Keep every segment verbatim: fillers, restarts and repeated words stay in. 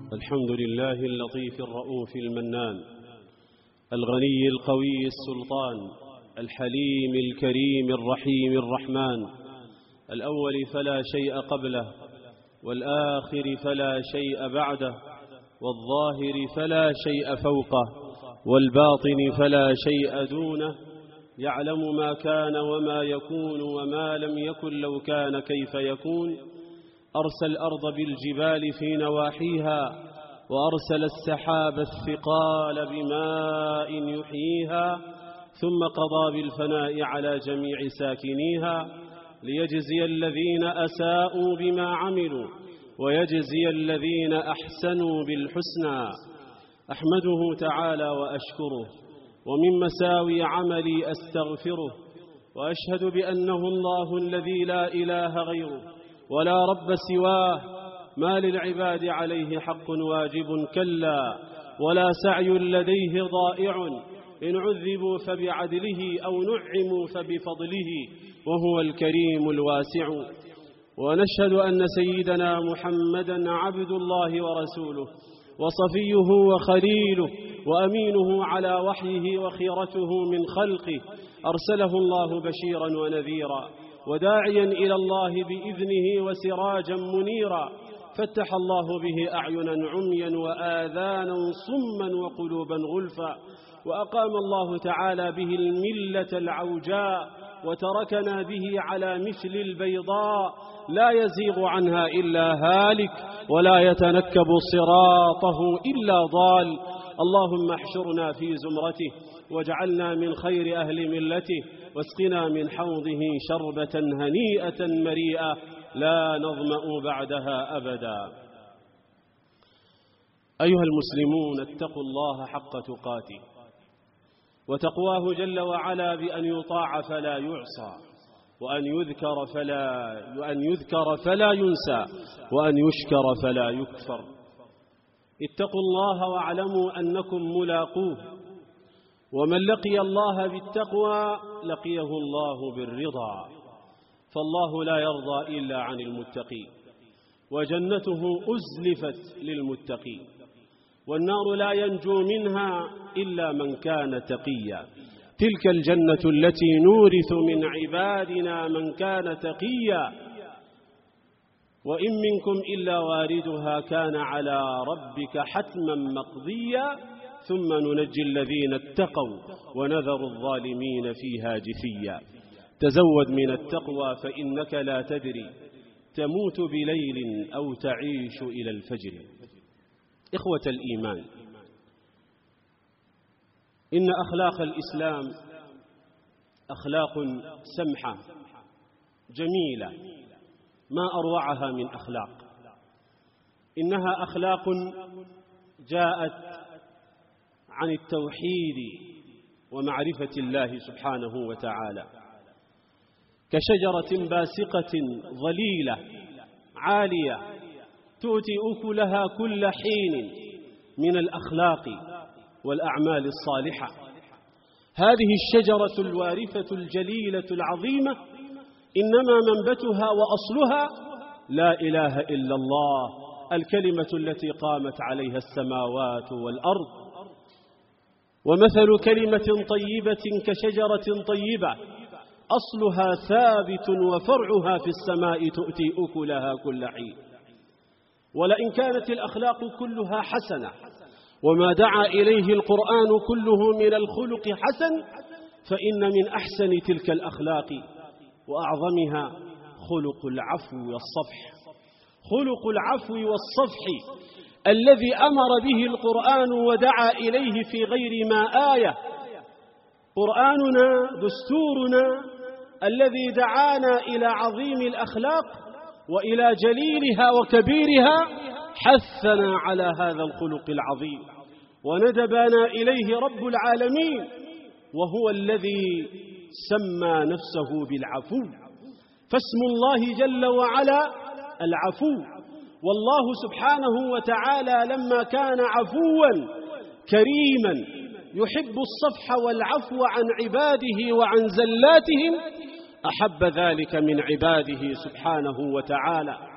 الحمد لله اللطيف الرؤوف المنان، الغني القوي السلطان، الحليم الكريم الرحيم الرحمن، الأول فلا شيء قبله، والآخر فلا شيء بعده، والظاهر فلا شيء فوقه، والباطن فلا شيء دونه، يعلم ما كان وما يكون وما لم يكن لو كان كيف يكون. أرسل الأرض بالجبال في نواحيها، وأرسل السحاب الثقال بماء يحييها، ثم قضى بالفناء على جميع ساكنيها، ليجزي الذين أساءوا بما عملوا ويجزي الذين أحسنوا بالحسنى. أحمده تعالى وأشكره، ومن مساوي عملي أستغفره، وأشهد بأنه الله الذي لا إله غيره ولا رب سواه، ما للعباد عليه حق واجب كلا، ولا سعي لديه ضائع، إن عذبوا فبعدله أو نعموا فبفضله، وهو الكريم الواسع. ونشهد أن سيدنا محمدًا عبد الله ورسوله، وصفيه وخليله، وأمينه على وحيه، وخيرته من خلقه، أرسله الله بشيرا ونذيرا، وداعيا إلى الله بإذنه، وسراجا منيرا، فتح الله به أعينا عميا وآذانا صما وقلوبا غلفا، وأقام الله تعالى به الملة العوجاء، وتركنا به على مثل البيضاء لا يزيغ عنها إلا هالك، ولا يتنكب صراطه إلا ضال. اللهم احشرنا في زمرته، واجعلنا من خير أهل ملته، واسقنا من حوضه شربة هنيئة مريئة لا نظمأ بعدها أبدا. أيها المسلمون، اتقوا الله حق تقاته، وتقواه جل وعلا بأن يطاع فلا يعصى، وأن يذكر فلا وأن يذكر فلا ينسى، وأن يشكر فلا يكفر. اتقوا الله واعلموا أنكم ملاقوه، ومن لقي الله بالتقوى لقيه الله بالرضا، فالله لا يرضى إلا عن المتقين، وجنته أزلفت للمتقين، والنار لا ينجو منها إلا من كان تقيا. تلك الجنة التي نورث من عبادنا من كان تقيا، وإن منكم إلا واردها كان على ربك حتما مقضيا، ثم ننجي الذين اتقوا ونذر الظالمين فيها جثيا. تزود من التقوى فإنك لا تدري، تموت بليل أو تعيش إلى الفجر. إخوة الإيمان، إن أخلاق الإسلام أخلاق سمحة جميلة، ما أروعها من أخلاق. إنها أخلاق جاءت عن التوحيد ومعرفة الله سبحانه وتعالى، كشجرة باسقة ظليلة عالية تؤتي أكلها كل حين من الأخلاق والأعمال الصالحة. هذه الشجرة الوارفة الجليلة العظيمة إنما منبتها وأصلها لا إله إلا الله، الكلمة التي قامت عليها السماوات والأرض. ومثل كلمة طيبة كشجرة طيبة أصلها ثابت وفرعها في السماء تؤتي أكلها كل حين. ولئن كانت الأخلاق كلها حسنة، وما دعا إليه القرآن كله من الخلق حسن، فإن من أحسن تلك الأخلاق وأعظمها خلق العفو والصفح. خلق العفو والصفح الذي أمر به القرآن ودعا إليه في غير ما آية. قرآننا دستورنا الذي دعانا إلى عظيم الأخلاق وإلى جليلها وكبيرها، حثنا على هذا الخلق العظيم، وندبنا إليه رب العالمين، وهو الذي سمى نفسه بالعفو. فاسم الله جل وعلا العفو، والله سبحانه وتعالى لما كان عفوا كريما يحب الصفح والعفو عن عباده وعن زلاتهم، أحب ذلك من عباده سبحانه وتعالى.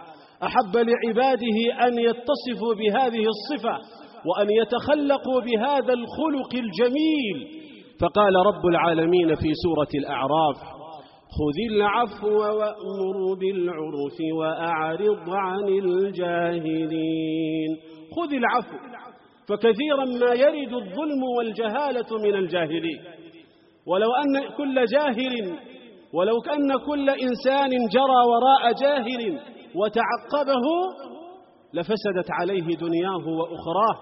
أحب لعباده أن يتصفوا بهذه الصفة وأن يتخلقوا بهذا الخلق الجميل. فقال رب العالمين في سورة الأعراف: خذ العفو وأمر بالعرف وأعرض عن الجاهلين. خذ العفو، فكثيرا ما يرد الظلم والجهالة من الجاهلين، ولو أن كل جاهل ولو أن كل إنسان جرى وراء جاهل وتعقبه لفسدت عليه دنياه وأخراه،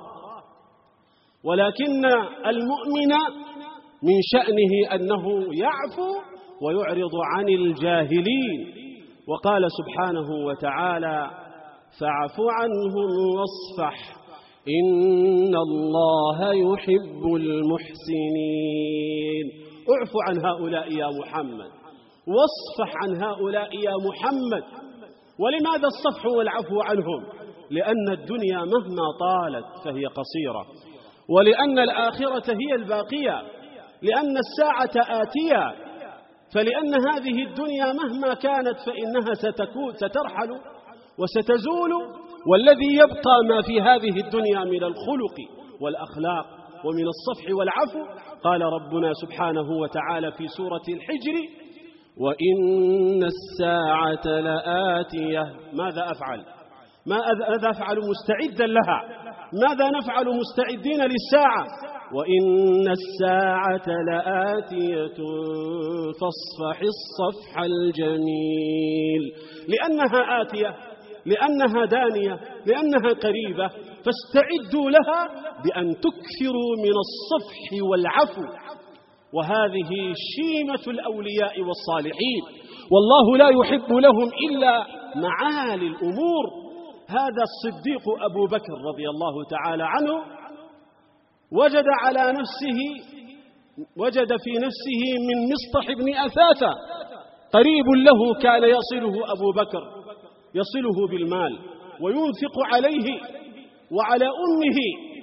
ولكن المؤمن من شأنه أنه يعفو ويعرض عن الجاهلين. وقال سبحانه وتعالى: فاعف عنهم واصفح إن الله يحب المحسنين. اعف عن هؤلاء يا محمد، واصفح عن هؤلاء يا محمد. ولماذا الصفح والعفو عنهم؟ لأن الدنيا مهما طالت فهي قصيرة، ولأن الآخرة هي الباقية، لأن الساعة آتية، فلأن هذه الدنيا مهما كانت فإنها ستكون سترحل وستزول، والذي يبقى ما في هذه الدنيا من الخلق والأخلاق ومن الصفح والعفو. قال ربنا سبحانه وتعالى في سورة الحجر: وإن الساعة لآتية. ماذا أفعل؟ ماذا أفعل مستعدا لها؟ ماذا نفعل مستعدين للساعة؟ وإن الساعة لآتية فاصفح الصفح الجميل. لأنها آتية، لأنها دانية، لأنها قريبة، فاستعدوا لها بأن تكثروا من الصفح والعفو. وهذه شيمة الأولياء والصالحين، والله لا يحب لهم إلا معالي الأمور. هذا الصديق أبو بكر رضي الله تعالى عنه وجد على نفسه وجد في نفسه من مصطح بن أثاثة قريب له كان يصله أبو بكر، يصله بالمال وينفق عليه وعلى أمه،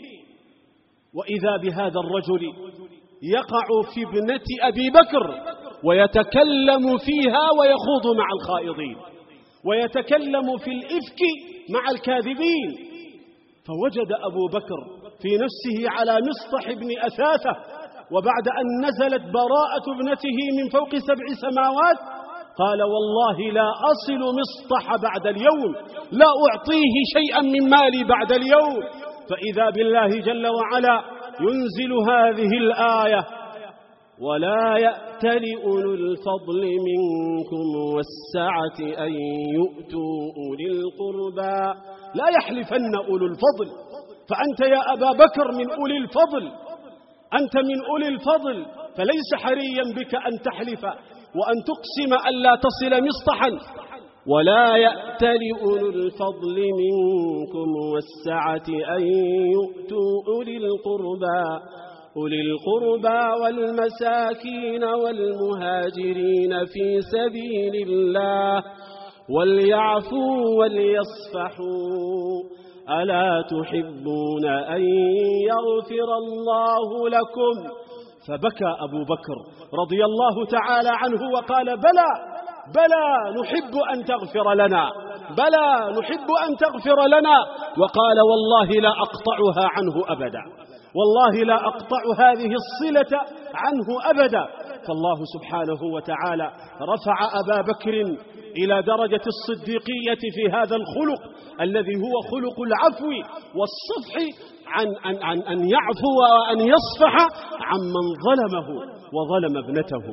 وإذا بهذا الرجل يقع في ابنة أبي بكر ويتكلم فيها ويخوض مع الخائضين، ويتكلم في الإفك مع الكاذبين. فوجد أبو بكر في نفسه على مصطح بن أثاثة، وبعد أن نزلت براءة ابنته من فوق سبع سماوات قال: والله لا أصل مصطح بعد اليوم، لا أعطيه شيئا من مالي بعد اليوم. فإذا بالله جل وعلا ينزل هذه الآية: ولا يأتل أولو الفضل منكم والسعة أن يؤتوا أولي القربى. لا يحلفن أولو الفضل، فأنت يا أبا بكر من أولي الفضل، أنت من أولي الفضل، فليس حريا بك أن تحلف وأن تقسم ألا تصل مصطحا. ولا يأتل أولو الفضل منكم والسعة أن يؤتوا أولي القربى أولي القربى والمساكين والمهاجرين في سبيل الله وليعفوا وليصفحوا ألا تحبون أن يغفر الله لكم؟ فبكى أبو بكر رضي الله تعالى عنه وقال: بلى بلى نحب أن تغفر لنا، بلى نحب أن تغفر لنا. وقال: والله لا أقطعها عنه أبدا، والله لا أقطع هذه الصلة عنه أبدا. فالله سبحانه وتعالى رفع أبا بكر إلى درجة الصديقية في هذا الخلق الذي هو خلق العفو والصفح، عن أن, عن أن يعفو وأن يصفح عمن ظلمه وظلم ابنته.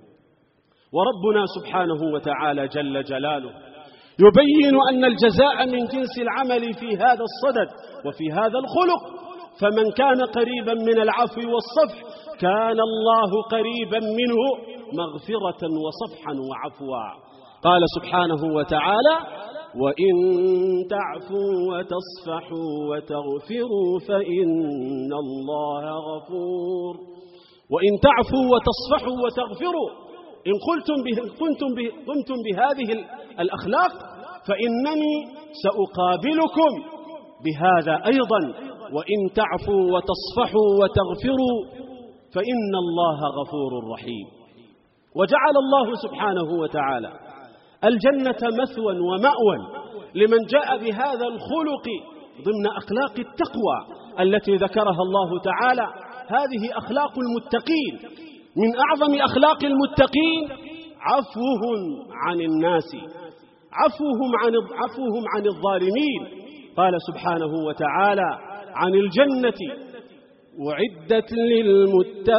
وربنا سبحانه وتعالى جل جلاله يبين أن الجزاء من جنس العمل في هذا الصدد وفي هذا الخلق. فمن كان قريبا من العفو والصفح كان الله قريبا منه مغفرة وصفحا وعفوا. قال سبحانه وتعالى: وإن تعفوا وتصفحوا وتغفروا فإن الله غفور. وإن تعفوا وتصفحوا وتغفروا، إن قلتم به كنتم به قمتم بهذه الأخلاق فإنني سأقابلكم بهذا أيضا: وإن تعفوا وتصفحوا وتغفروا فإن الله غفور رحيم. وجعل الله سبحانه وتعالى الجنة مثوى ومأوى لمن جاء بهذا الخلق ضمن أخلاق التقوى التي ذكرها الله تعالى. هذه أخلاق المتقين. من أعظم أخلاق المتقين عفوهم عن الناس، عفوهم عن عفوهم عن الظالمين. قال سبحانه وتعالى عن الجنة: أعدت للمتقين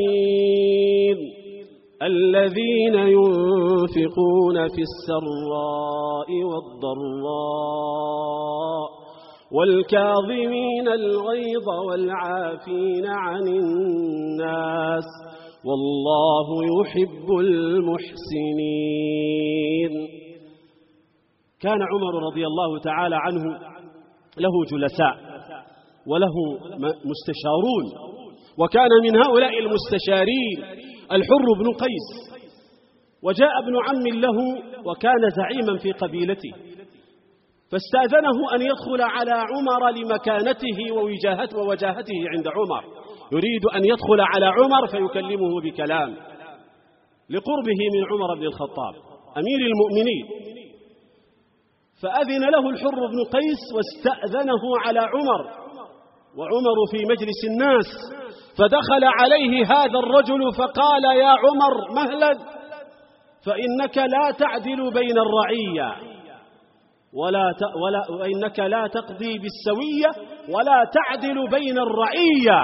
الذين ينفقون في السراء والضراء والكاظمين الغيظ والعافين عن الناس والله يحب المحسنين. كان عمر رضي الله تعالى عنه له جلساء وله مستشارون، وكان من هؤلاء المستشارين الحر بن قيس. وجاء ابن عم له وكان زعيما في قبيلته، فاستأذنه أن يدخل على عمر لمكانته ووجاهته ووجاهته عند عمر، يريد أن يدخل على عمر فيكلمه بكلام لقربه من عمر بن الخطاب أمير المؤمنين. فأذن له الحر بن قيس واستأذنه على عمر، وعمر في مجلس الناس، فدخل عليه هذا الرجل فقال: يا عمر مهلا، فإنك لا تعدل بين الرعية ولا ت... ولا وإنك لا تقضي بالسوية ولا تعدل بين الرعية.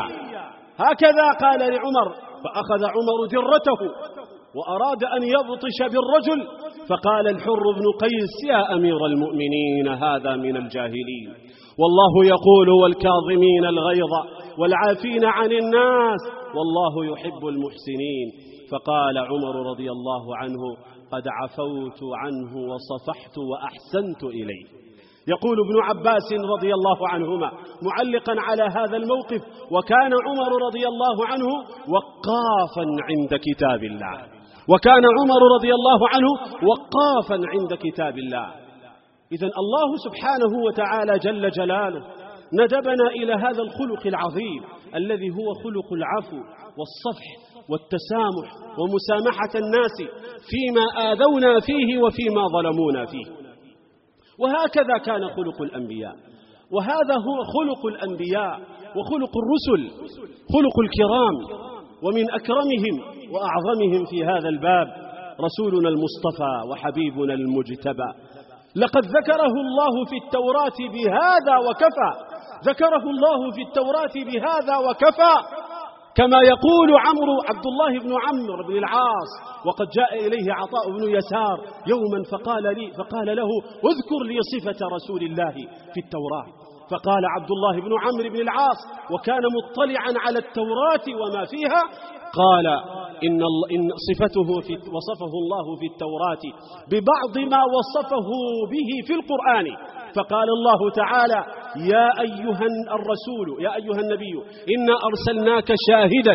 هكذا قال لعمر، فأخذ عمر درته وأراد أن يبطش بالرجل، فقال الحر بن قيس: يا أمير المؤمنين هذا من الجاهلين، والله يقول: والكاظمين الغيظ والعافين عن الناس والله يحب المحسنين. فقال عمر رضي الله عنه: قد عفوت عنه وصفحت وأحسنت إليه. يقول ابن عباس رضي الله عنهما معلقا على هذا الموقف: وكان عمر رضي الله عنه وقافا عند كتاب الله، وكان عمر رضي الله عنه وقافا عند كتاب الله. إذن الله سبحانه وتعالى جل جلاله ندبنا إلى هذا الخلق العظيم الذي هو خلق العفو والصفح والتسامح ومسامحة الناس فيما آذونا فيه وفيما ظلمونا فيه. وهكذا كان خلق الأنبياء، وهذا هو خلق الأنبياء وخلق الرسل، خلق الكرام. ومن أكرمهم وأعظمهم في هذا الباب رسولنا المصطفى وحبيبنا المجتبى. لقد ذكره الله في التوراة بهذا وكفى، ذكره الله في التوراة بهذا وكفى، كما يقول عمرو عبد الله بن عمرو بن العاص: وقد جاء إليه عطاء بن يسار يوما فقال لي فقال له: اذكر لي صفة رسول الله في التوراة. فقال عبد الله بن عمرو بن العاص وكان مطلعا على التوراة وما فيها، قال: إن, إن صفته في وصفه الله في التوراة ببعض ما وصفه به في القرآن. فقال الله تعالى: يا أيها الرسول يا أيها النبي إنا أرسلناك شاهدا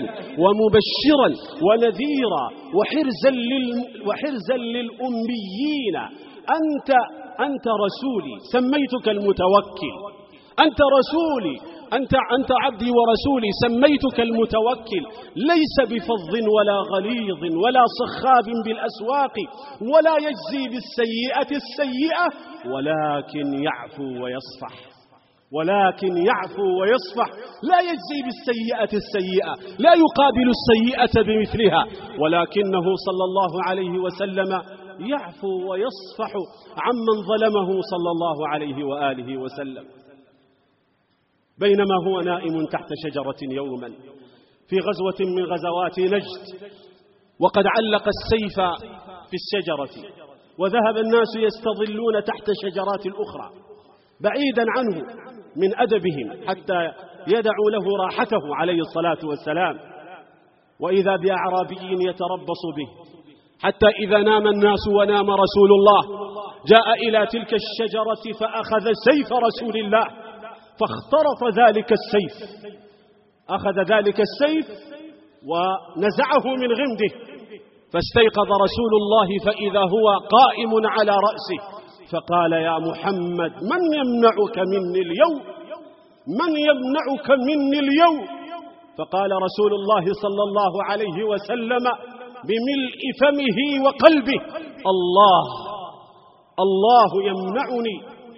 ومبشرا ونذيرا وحرزا, لل وحرزا للأميين أنت, أنت رسولي سميتك المتوكل، أنت رسولي أنت, أنت عبدي ورسولي سميتك المتوكل، ليس بفظ ولا غليظ ولا صخاب بالأسواق ولا يجزي بالسيئة السيئة ولكن يعفو ويصفح، ولكن يعفو ويصفح، لا يجزي بالسيئة السيئة، لا يقابل السيئة بمثلها، ولكنه صلى الله عليه وسلم يعفو ويصفح عمن ظلمه صلى الله عليه وآله وسلم. بينما هو نائم تحت شجرة يوما في غزوة من غزوات نجد، وقد علق السيف في الشجرة، وذهب الناس يستظلون تحت شجرات الأخرى بعيدا عنه من أدبهم حتى يدعوا له راحته عليه الصلاة والسلام. وإذا بأعرابي يتربص به حتى إذا نام الناس ونام رسول الله جاء إلى تلك الشجرة فأخذ سيف رسول الله فاخترط ذلك السيف، أخذ ذلك السيف ونزعه من غمده، فاستيقظ رسول الله فإذا هو قائم على رأسه، فقال: يا محمد من يمنعك مني اليوم؟ من يمنعك مني اليوم؟ فقال رسول الله صلى الله عليه وسلم بملء فمه وقلبه: الله الله يمنعني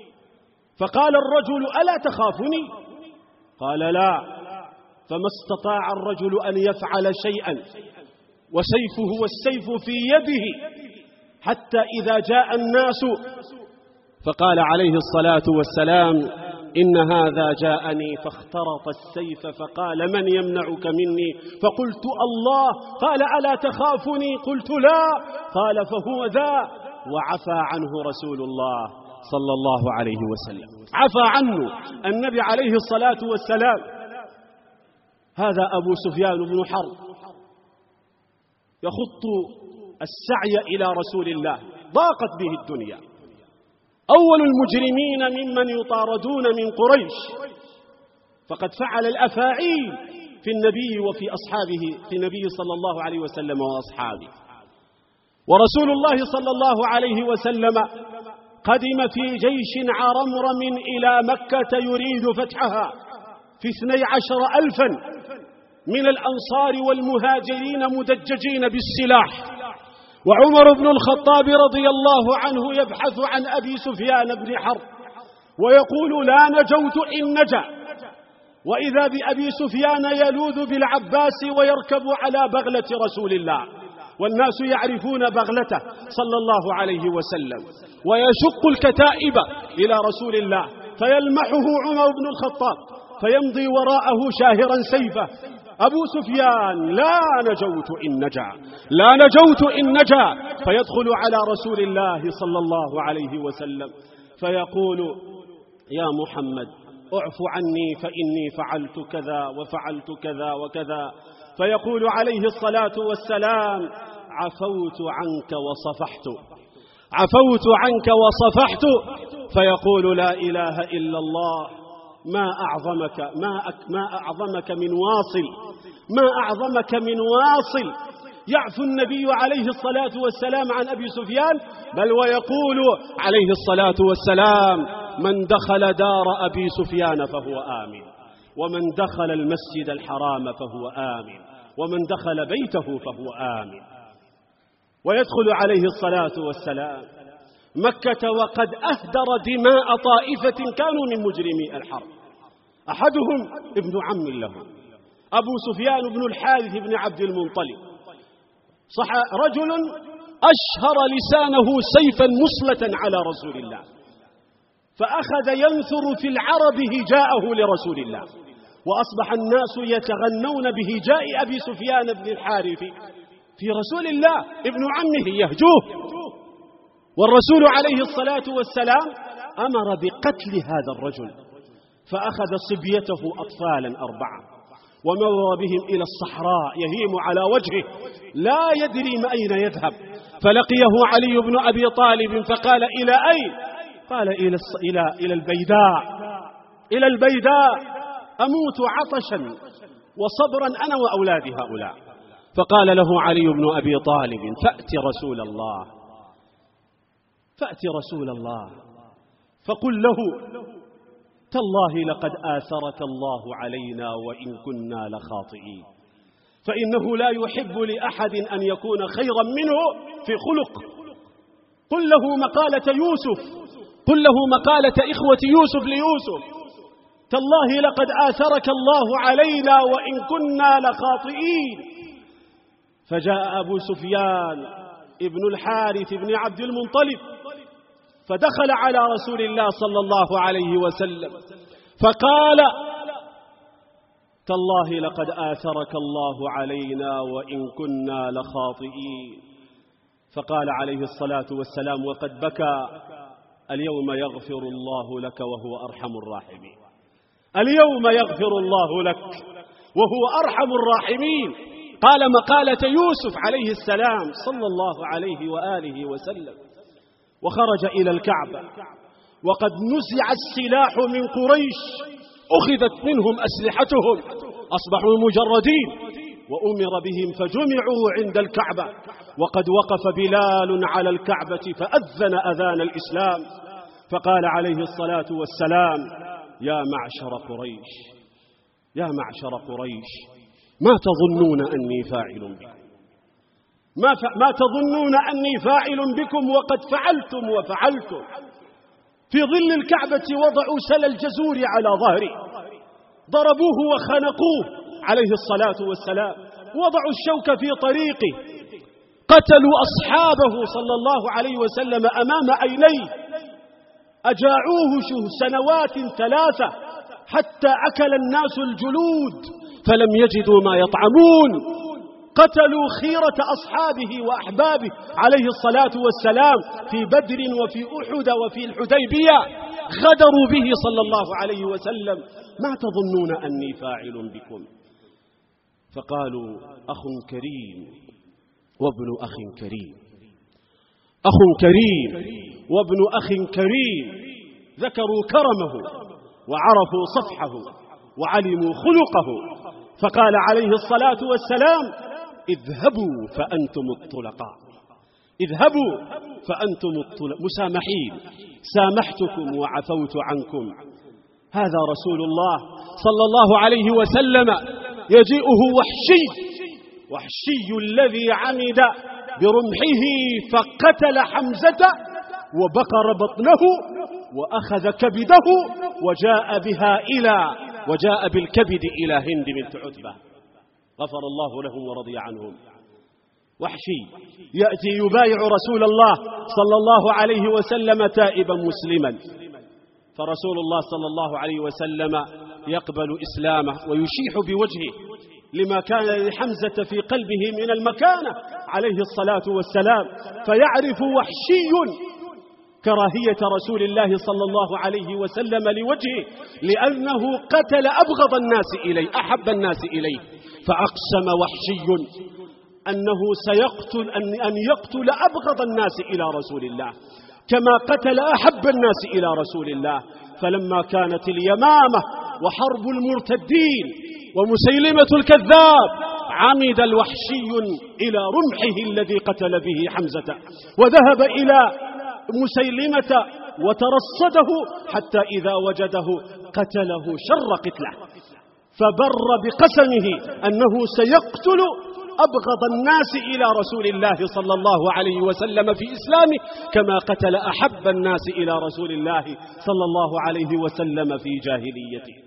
فقال الرجل: ألا تخافني؟ قال: لا. فما استطاع الرجل أن يفعل شيئا وسيفه والسيف في يده، حتى إذا جاء الناس فقال عليه الصلاة والسلام: إن هذا جاءني فاخترط السيف، فقال: من يمنعك مني؟ فقلت: الله. قال: ألا تخافني؟ قلت: لا. قال: فهو ذا. وعفى عنه رسول الله صلى الله عليه وسلم، عفى عنه النبي عليه الصلاة والسلام. هذا أبو سفيان بن حرب يخط السعي إلى رسول الله، ضاقت به الدنيا، أول المجرمين ممن يطاردون من قريش، فقد فعل الأفاعيل في النبي وفي أصحابه، في النبي صلى الله عليه وسلم وأصحابه. ورسول الله صلى الله عليه وسلم قدم في جيش عرمرم إلى مكة يريد فتحها في اثني عشر ألفا من الأنصار والمهاجرين مدججين بالسلاح، وعمر بن الخطاب رضي الله عنه يبحث عن أبي سفيان بن حرب ويقول: لا نجوت إن نجا. وإذا بأبي سفيان يلوذ بالعباس ويركب على بغلة رسول الله، والناس يعرفون بغلته صلى الله عليه وسلم، ويشق الكتائب إلى رسول الله، فيلمحه عمر بن الخطاب فيمضي وراءه شاهرا سيفه. أبو سفيان: لا نجوت إن نجا، لا نجوت إن نجا. فيدخل على رسول الله صلى الله عليه وسلم فيقول: يا محمد اعف عني فإني فعلت كذا وفعلت كذا وكذا. فيقول عليه الصلاة والسلام: عفوت عنك وصفحت، عفوت عنك وصفحت. فيقول: لا إله إلا الله، ما أعظمك ما, ما أعظمك من واصل، ما أعظمك من واصل. يعفو النبي عليه الصلاة والسلام عن أبي سفيان، بل ويقول عليه الصلاة والسلام: من دخل دار أبي سفيان فهو آمن، ومن دخل المسجد الحرام فهو آمن، ومن دخل بيته فهو آمن. ويدخل عليه الصلاة والسلام مكة وقد أهدر دماء طائفة كانوا من مجرمي الحرب، أحدهم ابن عم له أبو سفيان بن الحارث بن عبد المنطلب، صح رجل أشهر لسانه سيفا مصلة على رسول الله، فأخذ ينثر في العرب هجاءه لرسول الله، وأصبح الناس يتغنون بهجاء أبي سفيان بن الحارث في رسول الله، ابن عمه يهجوه. والرسول عليه الصلاة والسلام أمر بقتل هذا الرجل، فأخذ صبيته أطفالا أربعة ومر بهم إلى الصحراء يهيم على وجهه لا يدري ما أين يذهب، فلقيه علي بن أبي طالب فقال: إلى أين؟ قال: إلى, إلى, إلى البيداء، إلى البيداء أموت عطشا وصبرا أنا وأولادي هؤلاء. فقال له علي بن أبي طالب: فأت رسول الله، فأت رسول الله فقل له: تالله لقد آثرك الله علينا وإن كنا لخاطئين، فإنه لا يحب لأحد أن يكون خيرا منه في خلق. قل له مقالة يوسف، قل له مقالة إخوة يوسف ليوسف: تالله لقد آثرك الله علينا وإن كنا لخاطئين. فجاء أبو سفيان ابن الحارث بن عبد المنطلب فدخل على رسول الله صلى الله عليه وسلم فقال: تالله لقد آثرك الله علينا وإن كنا لخاطئين. فقال عليه الصلاة والسلام وقد بكى: اليوم يغفر الله لك وهو أرحم الراحمين، اليوم يغفر الله لك وهو أرحم الراحمين. قال مقالة يوسف عليه السلام صلى الله عليه وآله وسلم، وخرج إلى الكعبة وقد نزع السلاح من قريش، أخذت منهم أسلحتهم، أصبحوا مجردين، وأمر بهم فجمعوا عند الكعبة، وقد وقف بلال على الكعبة فأذن أذان الإسلام، فقال عليه الصلاة والسلام: يا معشر قريش، يا معشر قريش، ما تظنون أني فاعل بكم، ما, ف... ما تظنون أني فاعل بكم وقد فعلتم وفعلتم. في ظل الكعبة وضعوا سل الجزور على ظهره، ضربوه وخنقوه عليه الصلاة والسلام، وضعوا الشوك في طريقه، قتلوا أصحابه صلى الله عليه وسلم أمام عينيه، أجاعوه سنوات ثلاثة حتى أكل الناس الجلود فلم يجدوا ما يطعمون، قتلوا خيرة أصحابه وأحبابه عليه الصلاة والسلام في بدر وفي أحد وفي الحديبية، غدروا به صلى الله عليه وسلم. ما تظنون أني فاعل بكم؟ فقالوا أخ كريم وابن أخ كريم، أخ كريم وابن أخ كريم. ذكروا كرمه وعرفوا صفحه وعلموا خلقه، فقال عليه الصلاة والسلام اذهبوا فأنتم الطلقاء، اذهبوا فأنتم الطلقاء، مسامحين، سامحتكم وعفوت عنكم. هذا رسول الله صلى الله عليه وسلم يجيئه وحشي، وحشي الذي عمد برمحه فقتل حمزة وبقر بطنه وأخذ كبده وجاء بها إلى وجاء بالكبد إلى هند بنت عتبة، غفر الله لهم ورضي عنهم. وحشي يأتي يبايع رسول الله صلى الله عليه وسلم تائبا مسلما، فرسول الله صلى الله عليه وسلم يقبل إسلامه ويشيح بوجهه لما كان لحمزة في قلبه من المكانة عليه الصلاة والسلام، فيعرف وحشي كراهية رسول الله صلى الله عليه وسلم لوجهه، لأنه قتل أبغض الناس إليه أحب الناس إليه، فأقسم وحشي أنه سيقتل أن يقتل أبغض الناس إلى رسول الله كما قتل أحب الناس إلى رسول الله. فلما كانت اليمامة وحرب المرتدين ومسيلمة الكذاب، عمد الوحشي إلى رمحه الذي قتل به حمزة، وذهب إلى مسيلمة وترصده حتى إذا وجده قتله شر قتله، فبر بقسمه أنه سيقتل أبغض الناس إلى رسول الله صلى الله عليه وسلم في إسلامه كما قتل أحب الناس إلى رسول الله صلى الله عليه وسلم في جاهليته.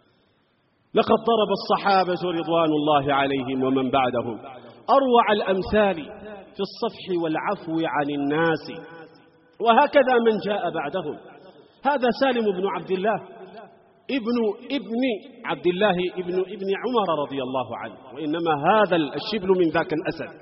لقد ضرب الصحابة رضوان الله عليهم ومن بعدهم أروع الأمثال في الصفح والعفو عن الناس، وهكذا من جاء بعدهم. هذا سالم بن عبد الله ابن ابن عبد الله ابن ابن عمر رضي الله عنه، وإنما هذا الشبل من ذاك الأسد.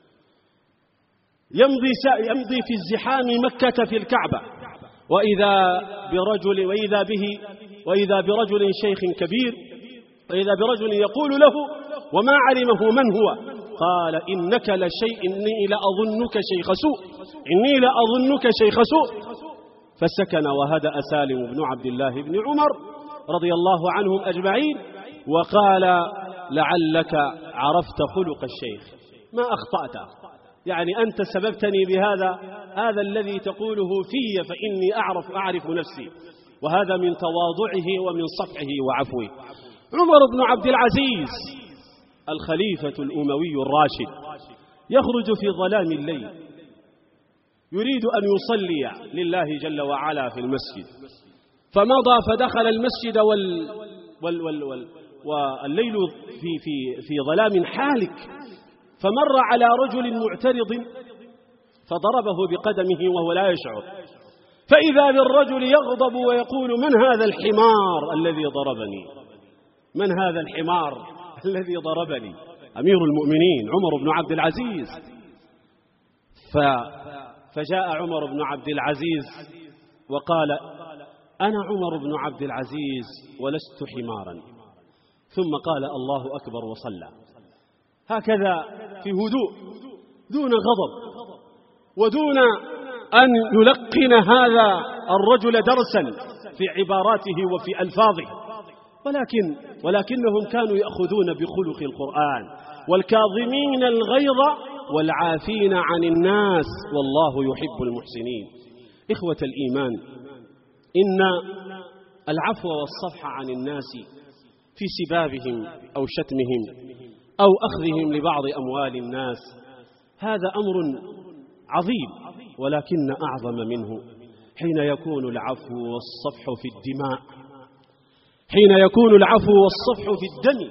يمضي يمضي في الزحام مكة في الكعبة، وإذا برجل وإذا به وإذا برجل شيخ كبير، وإذا برجل يقول له وما علمه من هو، قال إنك لشيء إني لأظنك شيخ سوء إني لأظنك شيخ سوء فسكن وهدأ سالم بن عبد الله بن عمر رضي الله عنهم أجمعين، وقال لعلك عرفت خلق الشيخ ما أخطأت، يعني أنت سببتني بهذا، هذا الذي تقوله في فإني أعرف أعرف نفسي. وهذا من تواضعه ومن صفحه وعفوه. عمر بن عبد العزيز الخليفة الأموي الراشد يخرج في ظلام الليل يريد أن يصلي لله جل وعلا في المسجد، فمضى فدخل المسجد وال وال وال وال والليل في في في ظلام حالك، فمر على رجل معترض فضربه بقدمه وهو لا يشعر، فإذا بالرجل يغضب ويقول من هذا الحمار الذي ضربني، من هذا الحمار الذي ضربني، أمير المؤمنين عمر بن عبد العزيز. فجاء عمر بن عبد العزيز وقال أنا عمر بن عبد العزيز ولست حمارا، ثم قال الله أكبر وصلى، هكذا في هدوء دون غضب ودون أن يلقن هذا الرجل درسا في عباراته وفي ألفاظه، ولكن ولكنهم كانوا يأخذون بخلق القرآن، والكاظمين الغيظ والعافين عن الناس والله يحب المحسنين. إخوة الإيمان، إن العفو والصفح عن الناس في سبابهم أو شتمهم أو أخذهم لبعض أموال الناس هذا أمر عظيم، ولكن أعظم منه حين يكون العفو والصفح في الدماء، حين يكون العفو والصفح في الدم،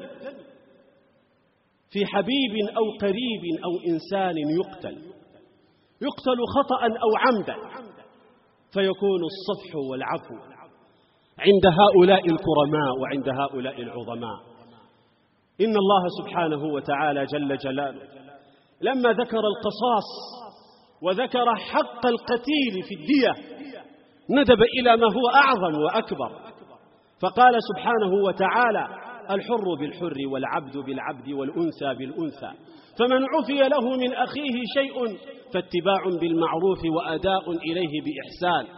في حبيب أو قريب أو إنسان يقتل يقتل خطأ أو عمدا، فيكون الصفح والعفو عند هؤلاء الكرماء وعند هؤلاء العظماء. إن الله سبحانه وتعالى جل جلاله لما ذكر القصاص وذكر حق القتيل في الدية ندب إلى ما هو أعظم وأكبر، فقال سبحانه وتعالى: الحر بالحر والعبد بالعبد والأنثى بالأنثى، فمن عفي له من أخيه شيء فاتباع بالمعروف وأداء إليه بإحسان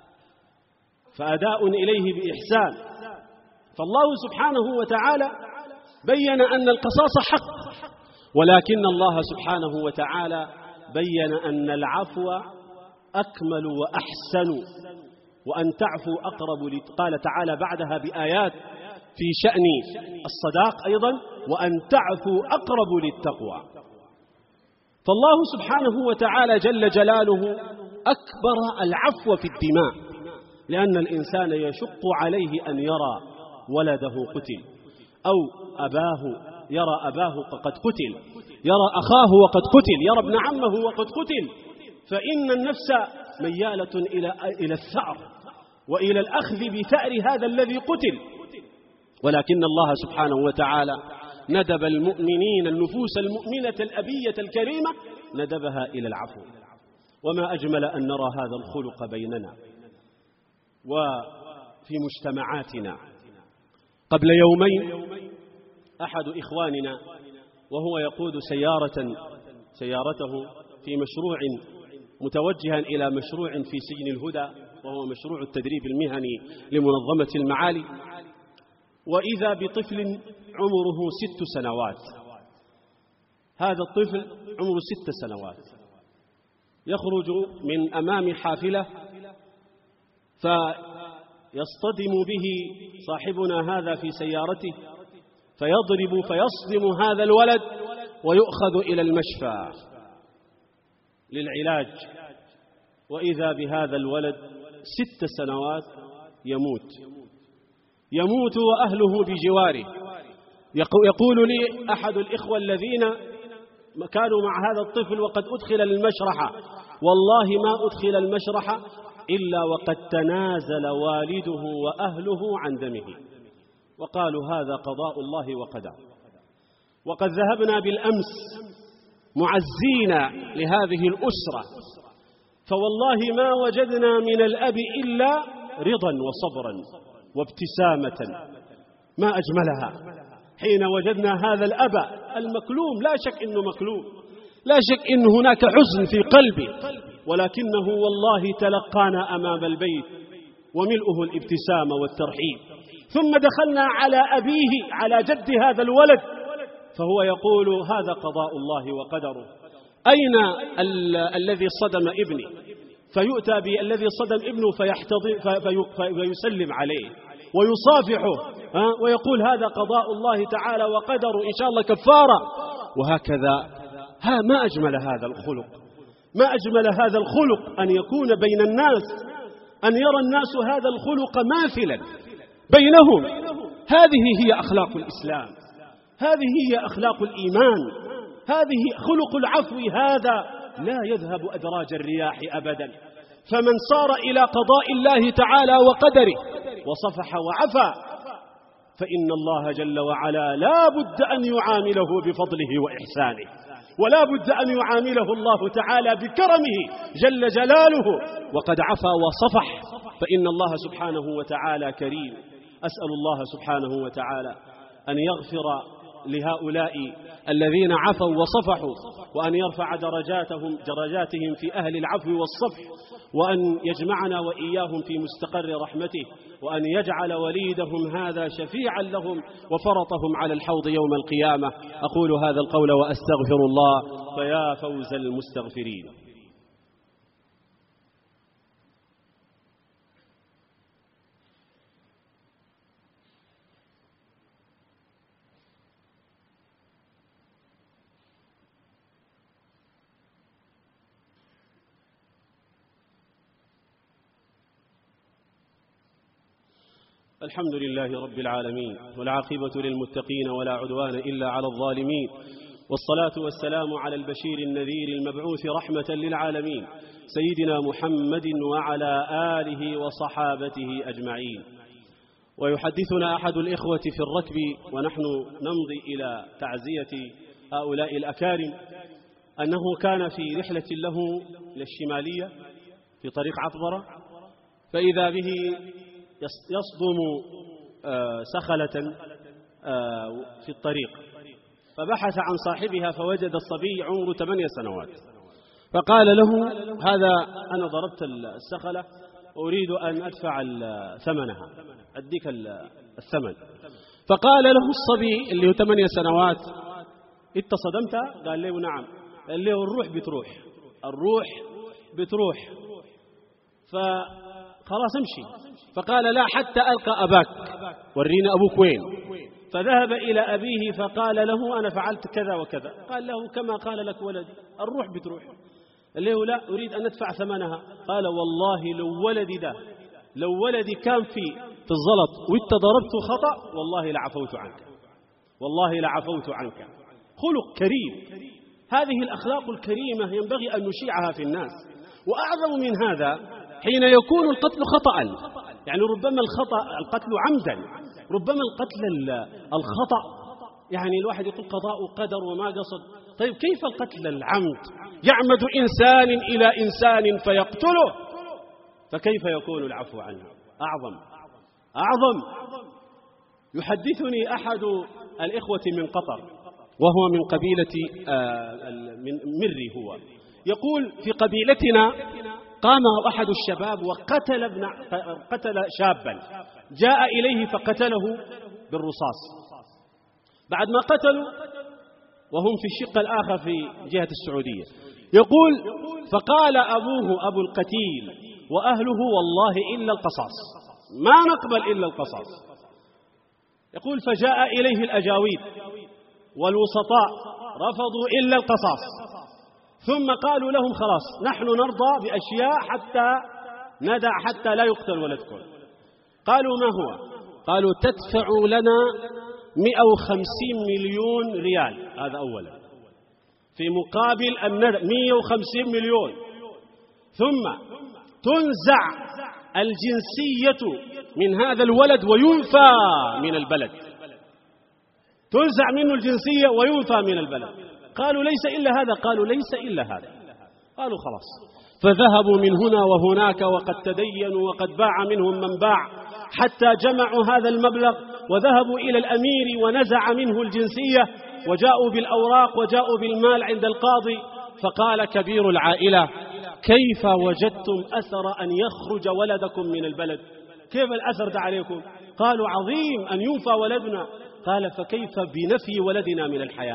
فأداء إليه بإحسان. فالله سبحانه وتعالى بين أن القصاص حق، ولكن الله سبحانه وتعالى بين أن العفو أكمل وأحسن، وأن تعفو أقرب. قال تعالى بعدها بآيات في شأن الصداق أيضا: وأن تعفو أقرب للتقوى. فالله سبحانه وتعالى جل جلاله أكبر العفو في الدماء، لأن الإنسان يشق عليه أن يرى ولده قتل، أو أباه يرى أباه وقد قتل، يرى أخاه وقد قتل، يرى ابن عمه وقد قتل، فإن النفس ميالة إلى إلى الثأر وإلى الأخذ بثأر هذا الذي قتل. ولكن الله سبحانه وتعالى ندب المؤمنين، النفوس المؤمنة الأبية الكريمة ندبها إلى العفو. وما أجمل أن نرى هذا الخلق بيننا وفي مجتمعاتنا. قبل يومين أحد إخواننا وهو يقود سيارة سيارته في مشروع متوجها إلى مشروع في سجن الهدى، وهو مشروع التدريب المهني لمنظمة المعالي، وإذا بطفل عمره ست سنوات. هذا الطفل عمره ست سنوات يخرج من أمام حافلة، فيصطدم به صاحبنا هذا في سيارته، فيضرب فيصدم هذا الولد ويؤخذ إلى المشفى للعلاج، وإذا بهذا الولد ست سنوات يموت يموت وأهله بجواره. يقول لي أحد الإخوة الذين كانوا مع هذا الطفل وقد أدخل المشرحة: والله ما أدخل المشرحة إلا وقد تنازل والده وأهله عن دمه، وقالوا هذا قضاء الله وقدره. وقد ذهبنا بالأمس معزين لهذه الأسرة، فوالله ما وجدنا من الأب إلا رضا وصبرا وابتسامة، ما أجملها حين وجدنا هذا الأب المكلوم. لا شك إنه مكلوم، لا شك إن هناك حزن في قلبه، ولكنه والله تلقانا أمام البيت وملؤه الابتسامة والترحيب. ثم دخلنا على أبيه، على جد هذا الولد، فهو يقول هذا قضاء الله وقدره. أين ال الذي صدم ابني؟ فيؤتى بالذي صدم ابنه فيحتضن فيسلم عليه ويصافحه ويقول هذا قضاء الله تعالى وقدره، إن شاء الله كفارة. وهكذا ها ما أجمل هذا الخلق، ما أجمل هذا الخلق أن يكون بين الناس، أن يرى الناس هذا الخلق ماثلا بينهم. هذه هي أخلاق الإسلام، هذه هي أخلاق الإيمان، هذه خلق العفو. هذا لا يذهب أدراج الرياح أبدا. فمن صار إلى قضاء الله تعالى وقدره وصفح وعفى فإن الله جل وعلا لا بد أن يعامله بفضله وإحسانه، ولا بد أن يعامله الله تعالى بكرمه جل جلاله. وقد عفى وصفح فإن الله سبحانه وتعالى كريم. أسأل الله سبحانه وتعالى أن يغفر لهؤلاء الذين عفوا وصفحوا، وأن يرفع درجاتهم درجاتهم في أهل العفو والصفح، وأن يجمعنا وإياهم في مستقر رحمته، وأن يجعل وليدهم هذا شفيعا لهم وفرطهم على الحوض يوم القيامة. أقول هذا القول وأستغفر الله، فيا فوز المستغفرين. الحمد لله رب العالمين، والعاقبة للمتقين ولا عدوان إلا على الظالمين، والصلاة والسلام على البشير النذير المبعوث رحمة للعالمين سيدنا محمد وعلى آله وصحابته أجمعين. ويحدثنا أحد الإخوة في الركب ونحن نمضي إلى تعزية هؤلاء الأكارم أنه كان في رحلة له إلى الشمالية في طريق عطبرة، فإذا به يصدم سخلة في الطريق، فبحث عن صاحبها فوجد الصبي عمره ثمانية سنوات، فقال له: هذا أنا ضربت السخلة وأريد أن أدفع ثمنها، أديك الثمن. فقال له الصبي اللي هو ثمانية سنوات: أنت صدمت؟ قال له: نعم. قال له: الروح بتروح، الروح بتروح، فخلاص امشي. فقال: لا، حتى ألقى أباك، ورينا أبوك وين. فذهب إلى أبيه فقال له: أنا فعلت كذا وكذا. قال له: كما قال لك ولدي، الروح بتروح. قال له: لا، أريد أن أدفع ثمنها. قال: والله لو ولدي ده لو ولدي كان في في الزلط وانت ضربته خطأ والله لعفوت عنك، والله لعفوت عنك. خلق كريم، هذه الأخلاق الكريمة ينبغي أن نشيعها في الناس. وأعظم من هذا حين يكون القتل خطأ، يعني ربما الخطأ القتل عمدا، ربما القتل الخطأ يعني الواحد يقول قضاء وقدر وما قصد. طيب كيف القتل العمد؟ يعمد إنسان إلى إنسان فيقتله، فكيف يكون العفو عنه؟ أعظم أعظم. يحدثني أحد الإخوة من قطر وهو من قبيلة من مري، هو يقول: في قبيلتنا قام أحد الشباب وقتل ابن قتل شابا، جاء إليه فقتله بالرصاص. بعد ما قتلوا وهم في الشق الآخر في جهة السعودية، يقول: فقال أبوه أبو القتيل وأهله: والله إلا القصاص، ما نقبل إلا القصاص. يقول: فجاء إليه الأجاويد والوسطاء رفضوا إلا القصاص، ثم قالوا لهم: خلاص نحن نرضى بأشياء حتى ندع حتى لا يقتل ولدكم. قالوا: ما هو؟ قالوا: تدفع لنا مئة وخمسين مليون ريال، هذا أولا، في مقابل الندع مئة وخمسين مليون، ثم تنزع الجنسية من هذا الولد وينفى من البلد، تنزع منه الجنسية وينفى من البلد. قالوا: ليس إلا هذا. قالوا: ليس إلا هذا. قالوا: خلاص. فذهبوا من هنا وهناك وقد تدينوا وقد باع منهم من باع، حتى جمعوا هذا المبلغ وذهبوا إلى الأمير ونزع منه الجنسية، وجاءوا بالأوراق وجاءوا بالمال عند القاضي. فقال كبير العائلة: كيف وجدتم أثر أن يخرج ولدكم من البلد؟ كيف الأثر ده عليكم؟ قالوا: عظيم أن ينفى ولدنا. قال: فكيف بنفي ولدنا من الحياة؟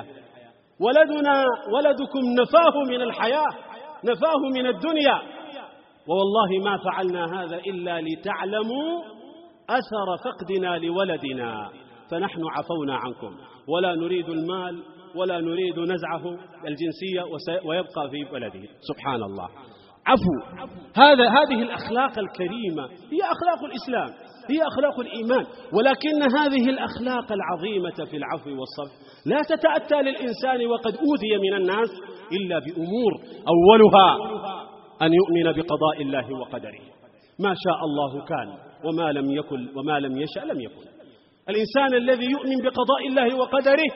ولدنا ولدكم نفاه من الحياة، نفاه من الدنيا، ووالله ما فعلنا هذا إلا لتعلموا أثر فقدنا لولدنا، فنحن عفونا عنكم ولا نريد المال ولا نريد نزعه الجنسية ويبقى في بلده. سبحان الله. عفو، هذا هذه الأخلاق الكريمة هي أخلاق الإسلام، هي أخلاق الإيمان. ولكن هذه الأخلاق العظيمة في العفو والصفح لا تتأتى للإنسان وقد أوذي من الناس إلا بأمور، أولها أن يؤمن بقضاء الله وقدره، ما شاء الله كان وما لم يكن وما لم يشأ لم يكن. الإنسان الذي يؤمن بقضاء الله وقدره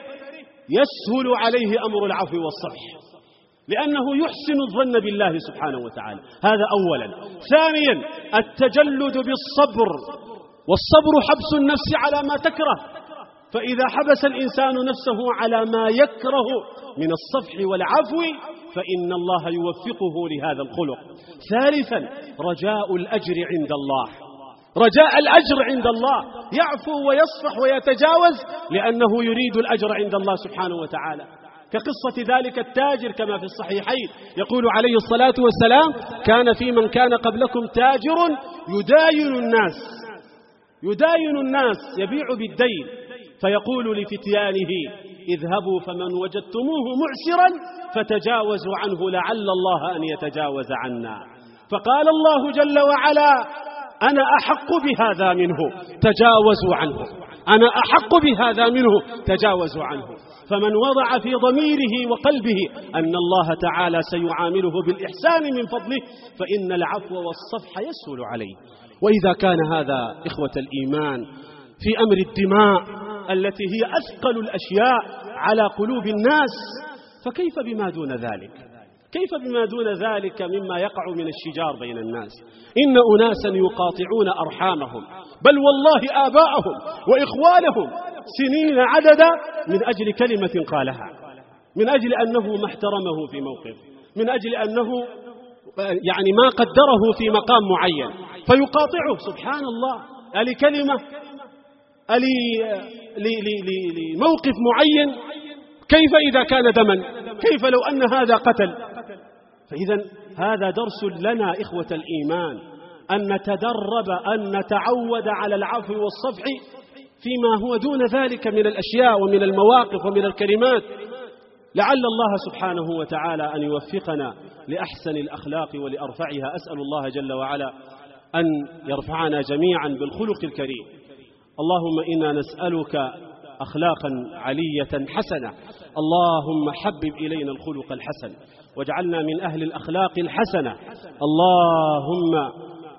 يسهل عليه أمر العفو والصفح، لأنه يحسن الظن بالله سبحانه وتعالى. هذا أولا. ثانيا التجلد بالصبر، والصبر حبس النفس على ما تكره، فإذا حبس الإنسان نفسه على ما يكره من الصفح والعفو فإن الله يوفقه لهذا الخلق. ثالثا رجاء الأجر عند الله، رجاء الأجر عند الله، يعفو ويصفح ويتجاوز لأنه يريد الأجر عند الله سبحانه وتعالى، كقصة ذلك التاجر كما في الصحيحين. يقول عليه الصلاة والسلام: كان في من كان قبلكم تاجر يداين الناس، يداين الناس يبيع بالدين، فيقول لفتيانه: اذهبوا فمن وجدتموه معسرا فتجاوزوا عنه لعل الله أن يتجاوز عنا. فقال الله جل وعلا: أنا أحق بهذا منه تجاوزوا عنه، أنا أحق بهذا منه تجاوزوا عنه. فمن وضع في ضميره وقلبه أن الله تعالى سيعامله بالإحسان من فضله فإن العفو والصفح يسهل عليه. وإذا كان هذا إخوة الإيمان في أمر الدماء التي هي أثقل الأشياء على قلوب الناس، فكيف بما دون ذلك؟ كيف بما دون ذلك مما يقع من الشجار بين الناس؟ إن أناسا يقاطعون أرحامهم، بل والله آباءهم وإخوانهم سنين عددا من أجل كلمة قالها، من أجل أنه ما احترمه في موقف، من أجل أنه يعني ما قدره في مقام معين فيقاطعه. سبحان الله، ألي كلمة، ألي لموقف معين، كيف إذا كان دما؟ كيف لو أن هذا قتل؟ فإذا هذا درس لنا إخوة الإيمان، أن نتدرب، أن نتعود على العفو والصفح فيما هو دون ذلك من الأشياء ومن المواقف ومن الكلمات. لعل الله سبحانه وتعالى أن يوفقنا لأحسن الأخلاق ولأرفعها. أسأل الله جل وعلا أن يرفعنا جميعا بالخلق الكريم. اللهم إنا نسألك أخلاقا علية حسنة، اللهم حبب إلينا الخلق الحسن واجعلنا من أهل الأخلاق الحسنة. اللهم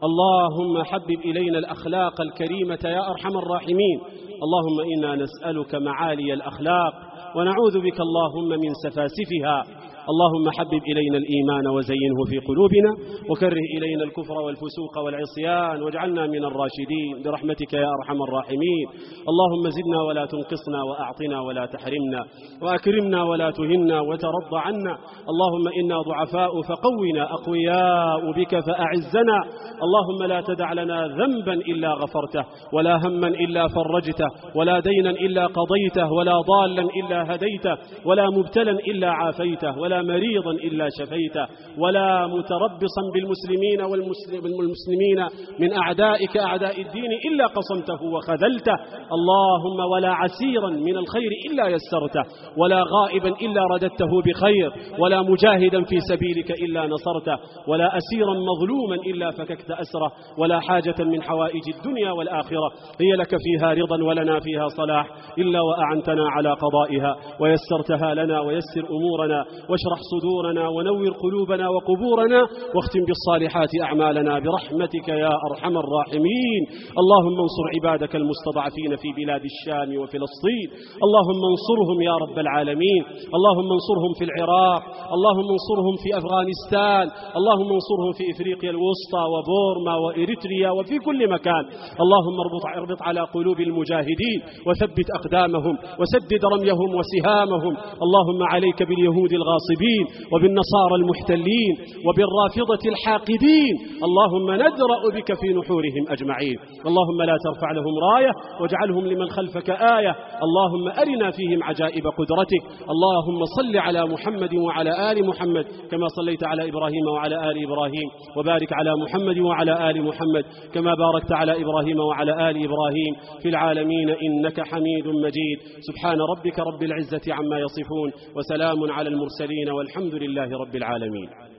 اللهم حبب إلينا الأخلاق الكريمة يا أرحم الراحمين. اللهم إنا نسألك معالي الأخلاق ونعوذ بك اللهم من سفاسفها. اللهم حبب إلينا الإيمان وزينه في قلوبنا وكره إلينا الكفر والفسوق والعصيان واجعلنا من الراشدين برحمتك يا أرحم الراحمين. اللهم زدنا ولا تنقصنا وأعطنا ولا تحرمنا وأكرمنا ولا تهنا وترضى عنا. اللهم إنا ضعفاء فقونا، أقوياء بك فأعزنا. اللهم لا تدع لنا ذنبا إلا غفرته، ولا هما إلا فرجته، ولا دينا إلا قضيته، ولا ضالا إلا هديته، ولا مبتلا إلا عافيته، ولا مريضا إلا شفيته، ولا متربصا بالمسلمين والمسلمين من أعدائك أعداء الدين إلا قصمته وخذلته. اللهم ولا عسيرا من الخير إلا يسرته، ولا غائبا إلا رددته بخير، ولا مجاهدا في سبيلك إلا نصرته، ولا أسيرا مظلوما إلا فككت أسره، ولا حاجة من حوائج الدنيا والآخرة هي لك فيها رضا ولنا فيها صلاح إلا وأعنتنا على قضائها ويسرتها لنا. ويسر أمورنا واشرح صدورنا ونور قلوبنا وقبورنا واختم بالصالحات أعمالنا برحمتك يا أرحم الراحمين. اللهم انصر عبادك المستضعفين في بلاد الشام وفلسطين، اللهم انصرهم يا رب العالمين. اللهم انصرهم في العراق، اللهم انصرهم في أفغانستان، اللهم انصرهم في إفريقيا الوسطى وبورما وإريتريا وفي كل مكان. اللهم اربط, اربط على قلوب المجاهدين وثبت أقدامهم وسدد رميهم وسهامهم. اللهم عليك باليهود الغاصبين وبالنصارى المحتلين وبالرافضة الحاقدين، اللهم ندرأ بك في نحورهم أجمعين. اللهم لا ترفع لهم راية واجعلهم لمن خلفك آية. اللهم أرنا فيهم عجائب قدرتك. اللهم صل على محمد وعلى آل محمد كما صليت على إبراهيم وعلى آل إبراهيم، وبارك على محمد وعلى آل محمد كما باركت على إبراهيم وعلى آل إبراهيم في العالمين إنك حميد مجيد. سبحان ربك رب العزة عما يصفون وسلام على المرسلين والحمد لله رب العالمين.